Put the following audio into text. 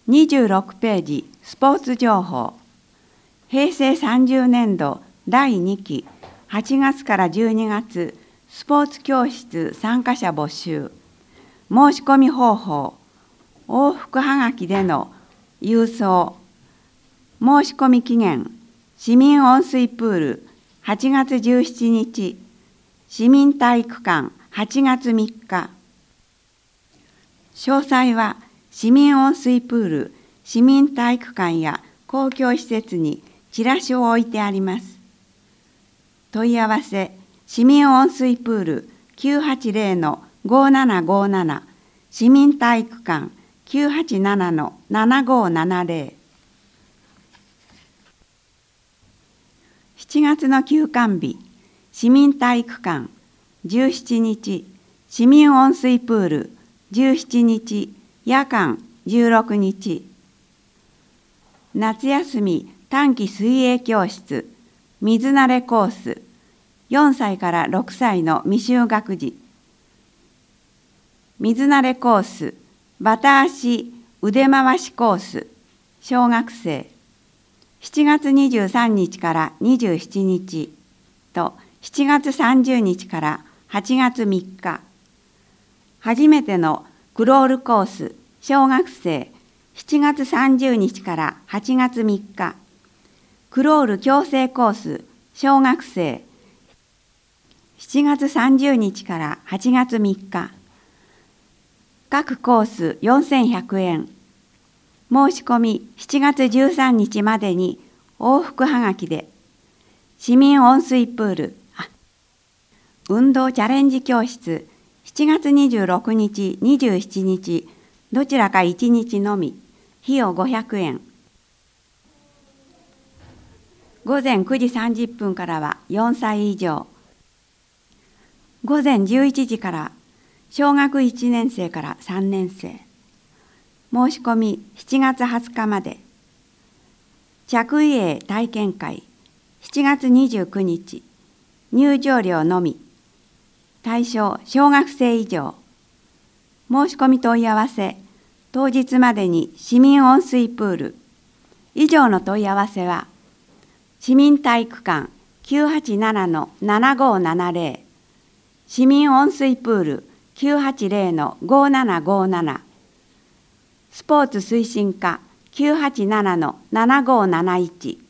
26ページスポーツ情報。平成30年度第2期8月から12月スポーツ教室参加者募集。申し込み方法。往復はがきでの郵送。申し込み期限。市民温水プール8月17日。市民体育館8月3日。詳細は市民温水プール、市民体育館や公共施設にチラシを置いてあります。問い合わせ、市民温水プール 980-5757、市民体育館 987-7570。7月の休館日、市民体育館17日、市民温水プール17日、夜間16日。夏休み短期水泳教室、水慣れコース、4歳から6歳の未就学児。水慣れコース、バタ足腕回しコース、小学生。7月23日から27日と7月30日から8月3日。初めてのクロールコース、小学生。7月30日から8月3日。クロール矯正コース、小学生。7月30日から8月3日。各コース4100円。申し込み7月13日までに往復はがきで。市民温水プール。運動チャレンジ教室。7月26日、27日、どちらか1日のみ。費用500円。午前9時30分からは4歳以上。午前11時から小学1年生から3年生。申し込み7月20日まで。着衣泳体験会7月29日。入場料のみ。対象小学生以上。申し込み問い合わせ。当日までに市民温水プール。以上の問い合わせは、市民体育館 987-7570、市民温水プール 980-5757、スポーツ推進課 987-7571、